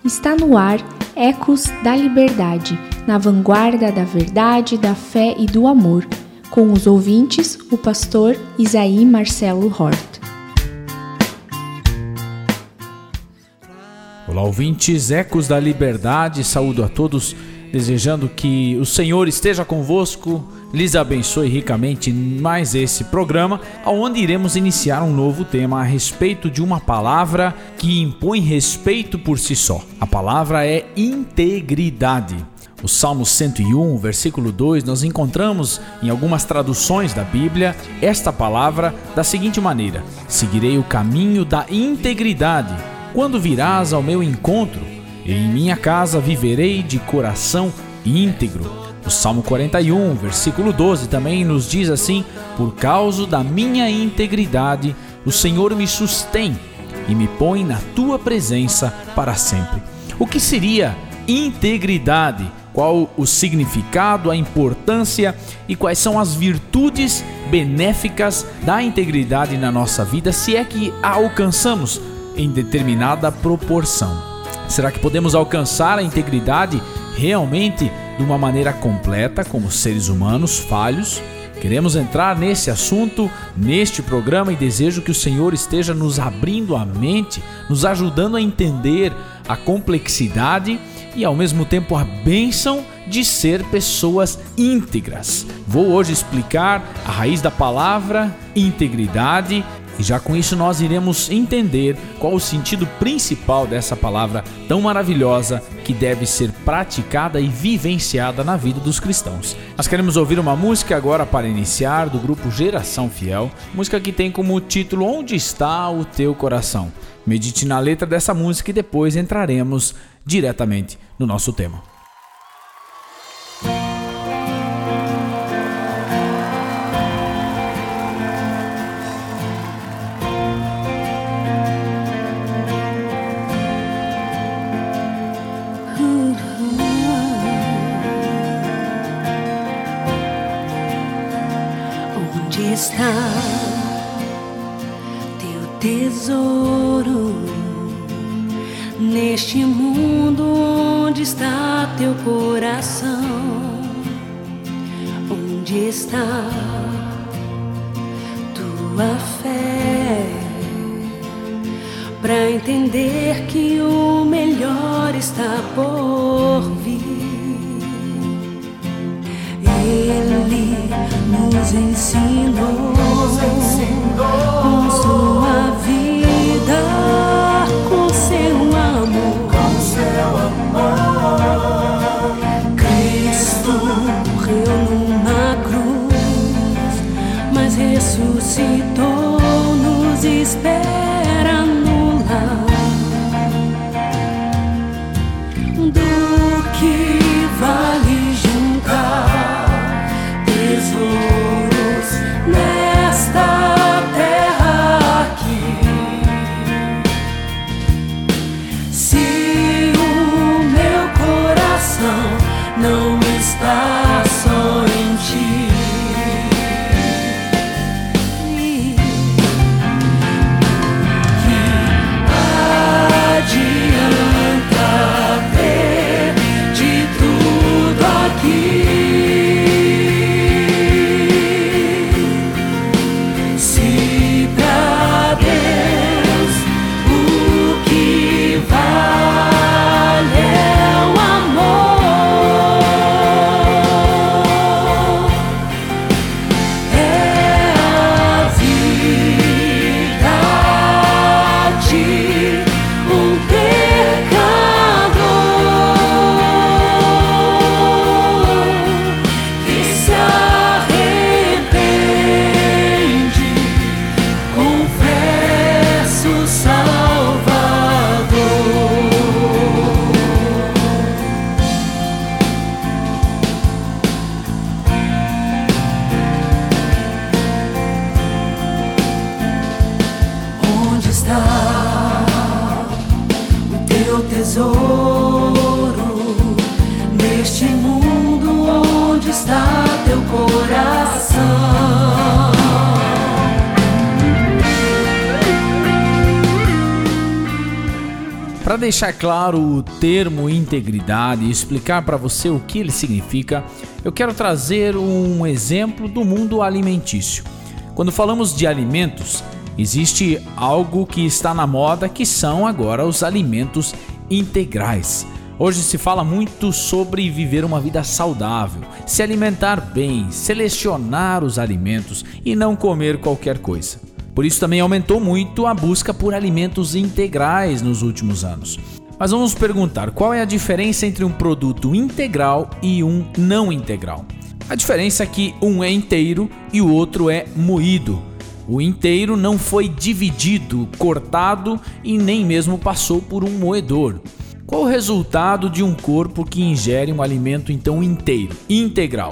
Está no ar Ecos da Liberdade, na vanguarda da verdade, da fé e do amor, com os ouvintes, o pastor Isaí Marcelo Hort. Olá, ouvintes, Ecos da Liberdade, saúdo a todos, desejando que o Senhor esteja convosco, lhes abençoe ricamente em mais esse programa, onde iremos iniciar um novo tema a respeito de uma palavra que impõe respeito por si só. A palavra é integridade. O Salmo 101, versículo 2, nós encontramos em algumas traduções da Bíblia esta palavra da seguinte maneira: seguirei o caminho da integridade. Quando virás ao meu encontro, em minha casa viverei de coração íntegro. O Salmo 41, versículo 12, também nos diz assim: por causa da minha integridade, o Senhor me sustém e me põe na tua presença para sempre. O que seria integridade? Qual o significado, a importância e quais são as virtudes benéficas da integridade na nossa vida, se é que a alcançamos em determinada proporção? Será que podemos alcançar a integridade realmente de uma maneira completa, como seres humanos falhos? Queremos entrar nesse assunto, neste programa, e desejo que o Senhor esteja nos abrindo a mente, nos ajudando a entender a complexidade e ao mesmo tempo a bênção de ser pessoas íntegras. Vou hoje explicar a raiz da palavra integridade, e já com isso nós iremos entender qual o sentido principal dessa palavra tão maravilhosa que deve ser praticada e vivenciada na vida dos cristãos. Nós queremos ouvir uma música agora para iniciar, do grupo Geração Fiel, música que tem como título Onde Está o Teu Coração. Medite na letra dessa música e depois entraremos diretamente no nosso tema. Onde está teu tesouro? Neste mundo, onde está teu coração? Onde está tua fé? Pra entender que o melhor está por vir. Ele nos ensinou com sua vida, com seu amor. Cristo morreu numa cruz, mas ressuscitou, nos espera no lar. Do que vale juntar tesouros nesta terra aqui? Para deixar claro o termo integridade e explicar para você o que ele significa, eu quero trazer um exemplo do mundo alimentício. Quando falamos de alimentos, existe algo que está na moda, que são agora os alimentos integrais. Hoje se fala muito sobre viver uma vida saudável, se alimentar bem, selecionar os alimentos e não comer qualquer coisa. Por isso também aumentou muito a busca por alimentos integrais nos últimos anos. Mas vamos perguntar, qual é a diferença entre um produto integral e um não integral? A diferença é que um é inteiro e o outro é moído. O inteiro não foi dividido, cortado e nem mesmo passou por um moedor. Qual o resultado de um corpo que ingere um alimento então inteiro, integral?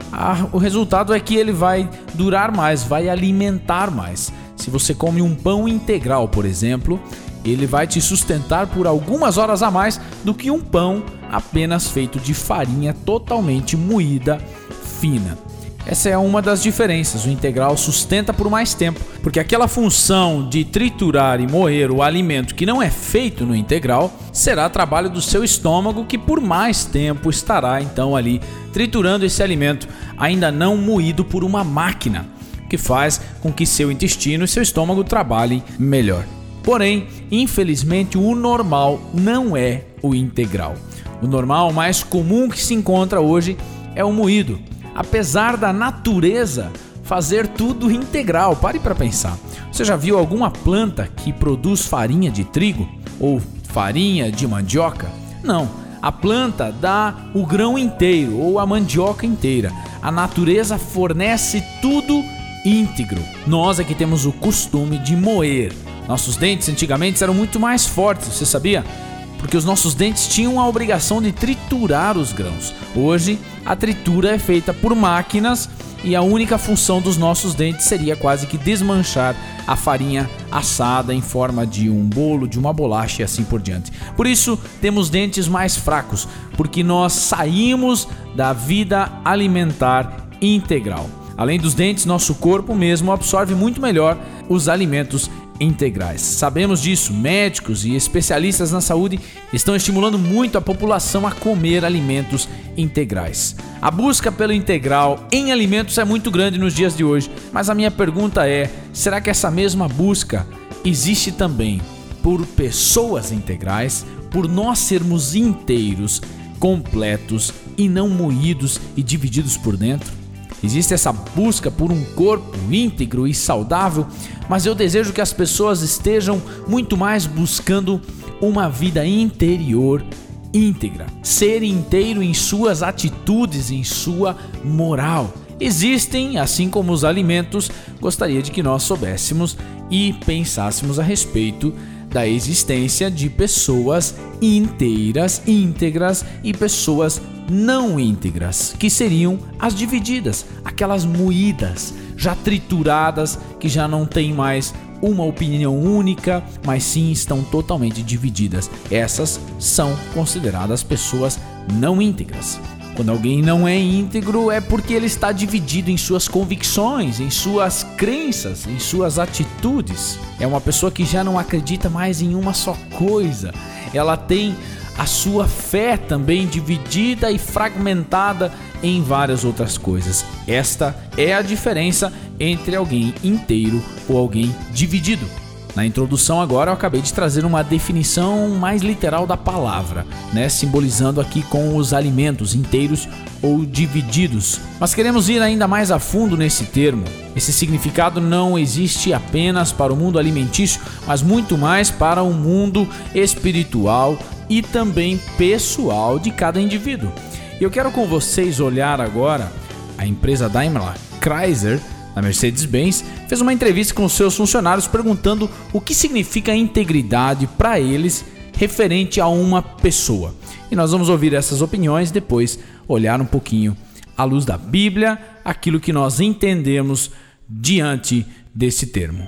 O resultado é que ele vai durar mais, vai alimentar mais. Se você come um pão integral, por exemplo, ele vai te sustentar por algumas horas a mais do que um pão apenas feito de farinha totalmente moída, fina. Essa é uma das diferenças. O integral sustenta por mais tempo, porque aquela função de triturar e moer o alimento que não é feito no integral será trabalho do seu estômago, que por mais tempo estará então ali triturando esse alimento ainda não moído por uma máquina, que faz com que seu intestino e seu estômago trabalhem melhor. Porém, infelizmente, o normal não é o integral. O normal mais comum que se encontra hoje é o moído. Apesar da natureza fazer tudo integral, pare para pensar. Você já viu alguma planta que produz farinha de trigo ou farinha de mandioca? Não, a planta dá o grão inteiro ou a mandioca inteira. A natureza fornece tudo íntegro. Nós é que temos o costume de moer. Nossos dentes antigamente eram muito mais fortes, você sabia? Porque os nossos dentes tinham a obrigação de triturar os grãos. Hoje, a tritura é feita por máquinas e a única função dos nossos dentes seria quase que desmanchar a farinha assada em forma de um bolo, de uma bolacha e assim por diante. Por isso, temos dentes mais fracos, porque nós saímos da vida alimentar integral. Além dos dentes, nosso corpo mesmo absorve muito melhor os alimentos integrais. Sabemos disso, médicos e especialistas na saúde estão estimulando muito a população a comer alimentos integrais. A busca pelo integral em alimentos é muito grande nos dias de hoje, mas a minha pergunta é, será que essa mesma busca existe também por pessoas integrais, por nós sermos inteiros, completos e não moídos e divididos por dentro? Existe essa busca por um corpo íntegro e saudável, mas eu desejo que as pessoas estejam muito mais buscando uma vida interior íntegra, ser inteiro em suas atitudes, em sua moral. Existem, assim como os alimentos, gostaria de que nós soubéssemos e pensássemos a respeito da existência de pessoas inteiras, íntegras e pessoas não íntegras, que seriam as divididas, aquelas moídas, já trituradas, que já não têm mais uma opinião única, mas sim estão totalmente divididas. Essas são consideradas pessoas não íntegras. Quando alguém não é íntegro é porque ele está dividido em suas convicções, em suas crenças, em suas atitudes. É uma pessoa que já não acredita mais em uma só coisa. Ela tem a sua fé também dividida e fragmentada em várias outras coisas. Esta é a diferença entre alguém inteiro ou alguém dividido. Na introdução agora eu acabei de trazer uma definição mais literal da palavra, simbolizando aqui com os alimentos inteiros ou divididos. Mas queremos ir ainda mais a fundo nesse termo. Esse significado não existe apenas para o mundo alimentício, mas muito mais para o mundo espiritual e também pessoal de cada indivíduo. E eu quero com vocês olhar agora a empresa Daimler Chrysler, da Mercedes-Benz, fez uma entrevista com os seus funcionários perguntando o que significa integridade para eles referente a uma pessoa. E nós vamos ouvir essas opiniões, depois olhar um pouquinho à luz da Bíblia, aquilo que nós entendemos diante desse termo.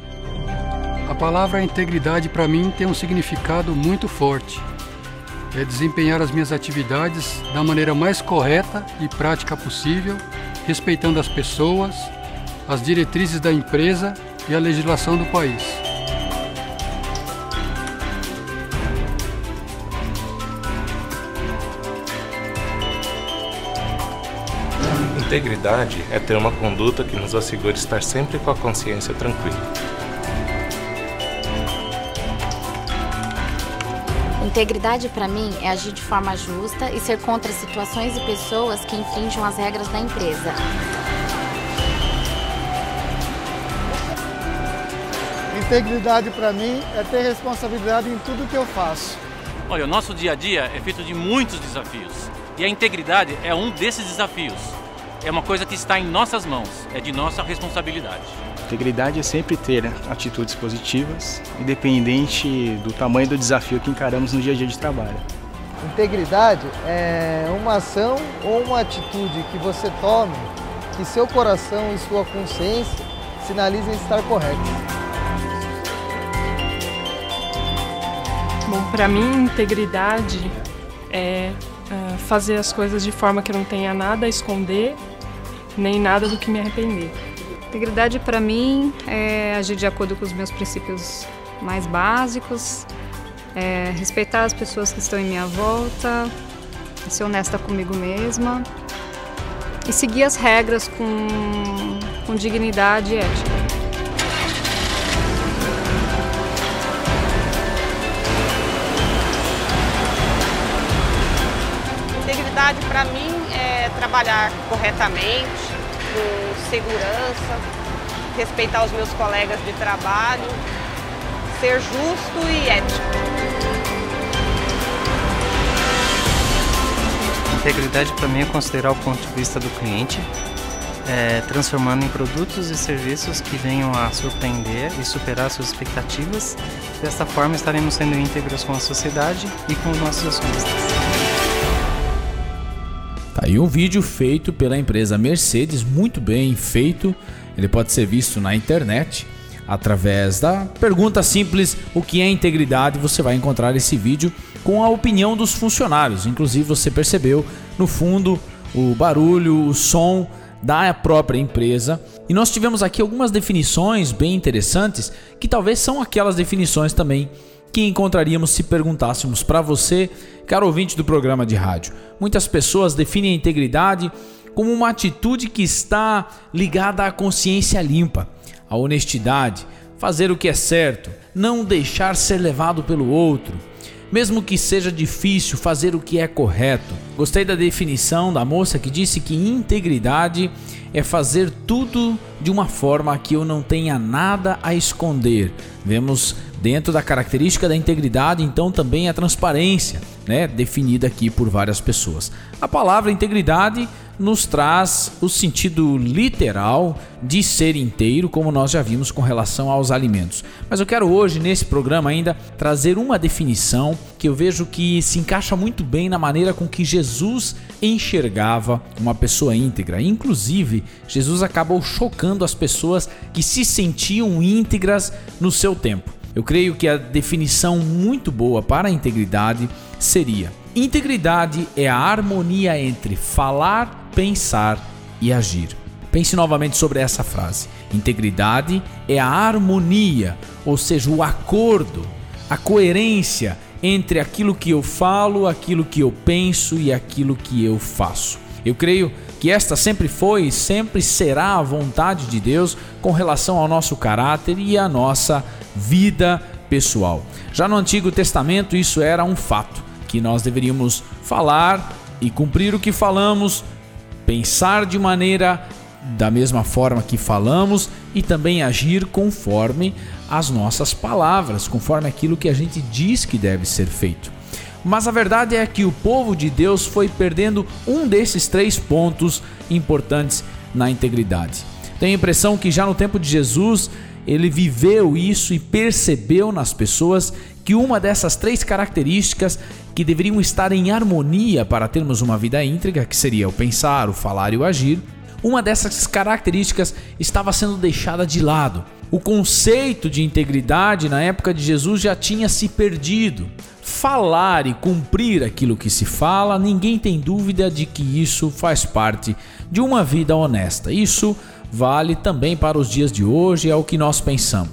A palavra integridade para mim tem um significado muito forte. É desempenhar as minhas atividades da maneira mais correta e prática possível, respeitando as pessoas, as diretrizes da empresa e a legislação do país. Integridade é ter uma conduta que nos assegure estar sempre com a consciência tranquila. Integridade para mim é agir de forma justa e ser contra situações e pessoas que infringem as regras da empresa. Integridade para mim é ter responsabilidade em tudo que eu faço. Olha, o nosso dia a dia é feito de muitos desafios e a integridade é um desses desafios. É uma coisa que está em nossas mãos, é de nossa responsabilidade. Integridade é sempre ter atitudes positivas, independente do tamanho do desafio que encaramos no dia a dia de trabalho. Integridade é uma ação ou uma atitude que você tome que seu coração e sua consciência sinalizem estar corretos. Bom, para mim, integridade é fazer as coisas de forma que eu não tenha nada a esconder, nem nada do que me arrepender. Integridade para mim é agir de acordo com os meus princípios mais básicos, respeitar as pessoas que estão em minha volta, ser honesta comigo mesma e seguir as regras com dignidade e ética. Integridade para mim é trabalhar corretamente, com segurança, respeitar os meus colegas de trabalho, ser justo e ético. Integridade para mim é considerar o ponto de vista do cliente, transformando em produtos e serviços que venham a surpreender e superar suas expectativas. Desta forma estaremos sendo íntegros com a sociedade e com os nossos acionistas. Tá aí um vídeo feito pela empresa Mercedes, muito bem feito. Ele pode ser visto na internet através da pergunta simples: o que é integridade? Você vai encontrar esse vídeo com a opinião dos funcionários. Inclusive você percebeu no fundo o barulho, o som da própria empresa. E nós tivemos aqui algumas definições bem interessantes que talvez são aquelas definições também que encontraríamos se perguntássemos para você, caro ouvinte do programa de rádio. Muitas pessoas definem a integridade como uma atitude que está ligada à consciência limpa, à honestidade, fazer o que é certo, não deixar ser levado pelo outro, mesmo que seja difícil, fazer o que é correto. Gostei da definição da moça que disse que integridade é fazer tudo de uma forma que eu não tenha nada a esconder. Vemos dentro da característica da integridade, então, também a transparência, definida aqui por várias pessoas. A palavra integridade nos traz o sentido literal de ser inteiro, como nós já vimos com relação aos alimentos. Mas eu quero hoje, nesse programa ainda, trazer uma definição que eu vejo que se encaixa muito bem na maneira com que Jesus enxergava uma pessoa íntegra. Inclusive, Jesus acabou chocando as pessoas que se sentiam íntegras no seu tempo. Eu creio que a definição muito boa para a integridade seria: integridade é a harmonia entre falar, pensar e agir. Pense novamente sobre essa frase. Integridade é a harmonia, ou seja, o acordo, a coerência entre aquilo que eu falo, aquilo que eu penso e aquilo que eu faço. Eu creio que esta sempre foi e sempre será a vontade de Deus com relação ao nosso caráter e à nossa vida pessoal. Já no Antigo Testamento isso era um fato, que nós deveríamos falar e cumprir o que falamos, pensar de maneira da mesma forma que falamos e também agir conforme as nossas palavras, conforme aquilo que a gente diz que deve ser feito. Mas a verdade é que o povo de Deus foi perdendo um desses 3 pontos importantes na integridade. Tenho a impressão que já no tempo de Jesus, ele viveu isso e percebeu nas pessoas que uma dessas 3 características que deveriam estar em harmonia para termos uma vida íntegra, que seria o pensar, o falar e o agir, uma dessas características estava sendo deixada de lado. O conceito de integridade na época de Jesus já tinha se perdido. Falar e cumprir aquilo que se fala, ninguém tem dúvida de que isso faz parte de uma vida honesta. Isso vale também para os dias de hoje, é o que nós pensamos.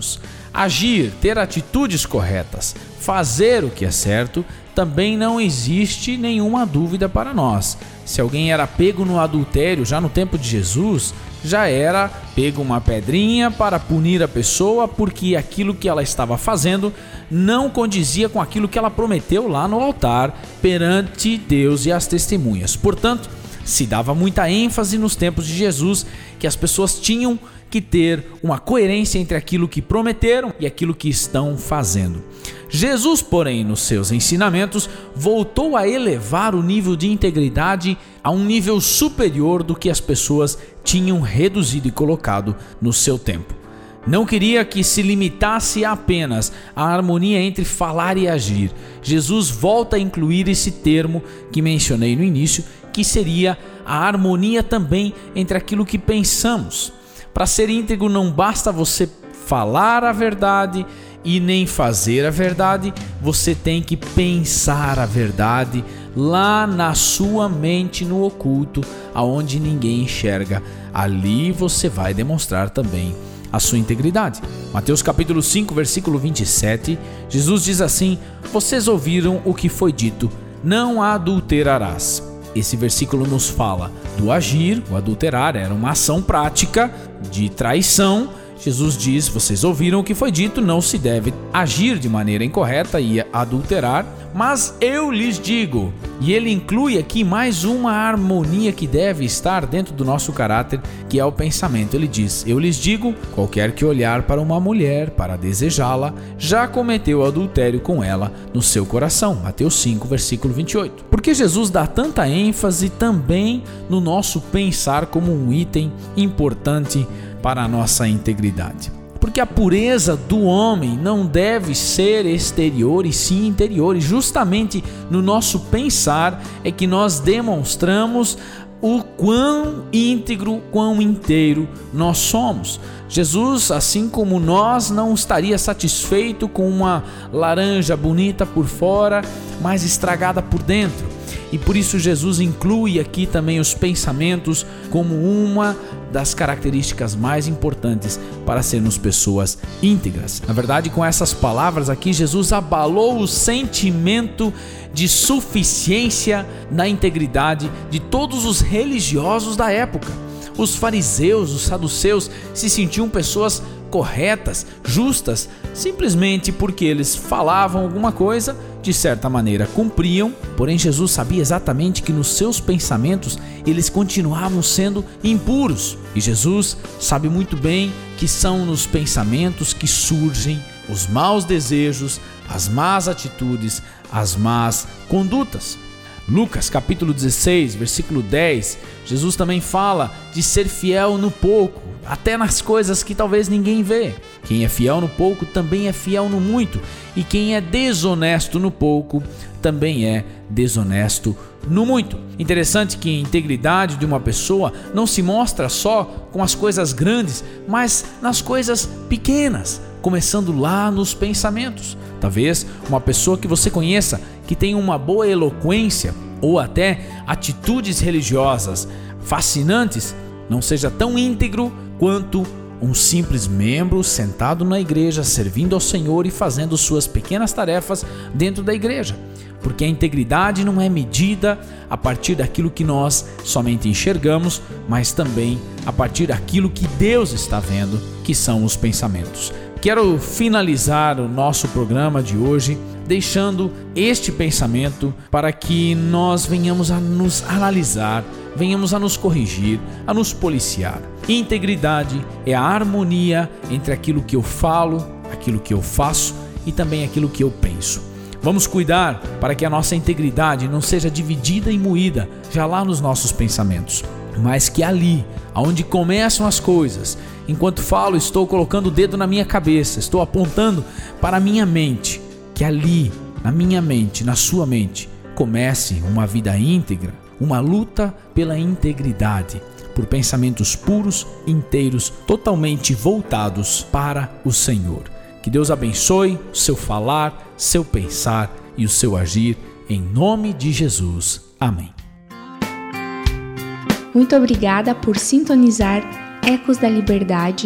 Agir, ter atitudes corretas, fazer o que é certo, também não existe nenhuma dúvida para nós. Se alguém era pego no adultério já no tempo de Jesus, já era pego uma pedrinha para punir a pessoa, porque aquilo que ela estava fazendo não condizia com aquilo que ela prometeu lá no altar perante Deus e as testemunhas. Portanto, se dava muita ênfase nos tempos de Jesus que as pessoas tinham que ter uma coerência entre aquilo que prometeram e aquilo que estão fazendo. Jesus, porém, nos seus ensinamentos, voltou a elevar o nível de integridade a um nível superior do que as pessoas tinham reduzido e colocado no seu tempo. Não queria que se limitasse apenas à harmonia entre falar e agir. Jesus volta a incluir esse termo que mencionei no início, que seria a harmonia também entre aquilo que pensamos. Para ser íntegro não basta você falar a verdade e nem fazer a verdade, você tem que pensar a verdade lá na sua mente, no oculto, aonde ninguém enxerga. Ali você vai demonstrar também a sua integridade. Mateus capítulo 5, versículo 27, Jesus diz assim: vocês ouviram o que foi dito, não adulterarás. Esse versículo nos fala do agir. O adulterar era uma ação prática de traição. Jesus diz, vocês ouviram o que foi dito, não se deve agir de maneira incorreta e adulterar, mas eu lhes digo. E ele inclui aqui mais uma harmonia que deve estar dentro do nosso caráter, que é o pensamento. Ele diz, eu lhes digo, qualquer que olhar para uma mulher para desejá-la, já cometeu adultério com ela no seu coração. Mateus 5, versículo 28. Por que Jesus dá tanta ênfase também no nosso pensar como um item importante para a nossa integridade? Porque a pureza do homem não deve ser exterior e sim interior, e justamente no nosso pensar é que nós demonstramos o quão íntegro, quão inteiro nós somos. Jesus, assim como nós, não estaria satisfeito com uma laranja bonita por fora, mas estragada por dentro. E por isso Jesus inclui aqui também os pensamentos como uma das características mais importantes para sermos pessoas íntegras. Na verdade, com essas palavras aqui, Jesus abalou o sentimento de suficiência na integridade de todos os religiosos da época. Os fariseus, os saduceus se sentiam pessoas corretas, justas, simplesmente porque eles falavam alguma coisa, de certa maneira cumpriam, porém Jesus sabia exatamente que nos seus pensamentos eles continuavam sendo impuros. E Jesus sabe muito bem que são nos pensamentos que surgem os maus desejos, as más atitudes, as más condutas. Lucas capítulo 16, versículo 10, Jesus também fala de ser fiel no pouco, até nas coisas que talvez ninguém vê. Quem é fiel no pouco também é fiel no muito, e quem é desonesto no pouco também é desonesto no muito. Interessante que a integridade de uma pessoa não se mostra só com as coisas grandes, mas nas coisas pequenas, começando lá nos pensamentos. Talvez uma pessoa que você conheça que tem uma boa eloquência ou até atitudes religiosas fascinantes não seja tão íntegro quanto um simples membro sentado na igreja, servindo ao Senhor e fazendo suas pequenas tarefas dentro da igreja. Porque a integridade não é medida a partir daquilo que nós somente enxergamos, mas também a partir daquilo que Deus está vendo, que são os pensamentos. Quero finalizar o nosso programa de hoje deixando este pensamento para que nós venhamos a nos analisar, venhamos a nos corrigir, a nos policiar. Integridade é a harmonia entre aquilo que eu falo, aquilo que eu faço e também aquilo que eu penso. Vamos cuidar para que a nossa integridade não seja dividida e moída já lá nos nossos pensamentos, mas que ali, onde começam as coisas, enquanto falo, estou colocando o dedo na minha cabeça, estou apontando para a minha mente, que ali, na minha mente, na sua mente, comece uma vida íntegra, uma luta pela integridade, por pensamentos puros, inteiros, totalmente voltados para o Senhor. Que Deus abençoe o seu falar, seu pensar e o seu agir, em nome de Jesus. Amém. Muito obrigada por sintonizar Ecos da Liberdade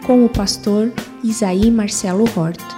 com o pastor Isaí Marcelo Hort.